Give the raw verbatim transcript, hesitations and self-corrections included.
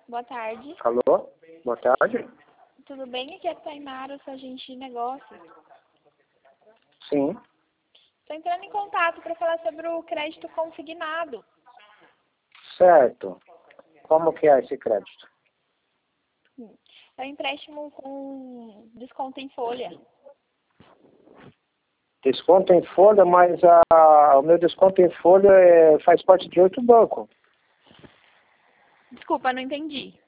Boa tarde. Alô? Boa tarde. Tudo bem? Aqui é a Tainara, sua agente de negócios. Sim. Estou entrando em contato para falar sobre o crédito consignado. Certo. Como que é esse crédito? É um empréstimo com desconto em folha. Desconto em folha, mas a, o meu desconto em folha é, faz parte de outro banco. Desculpa, não entendi.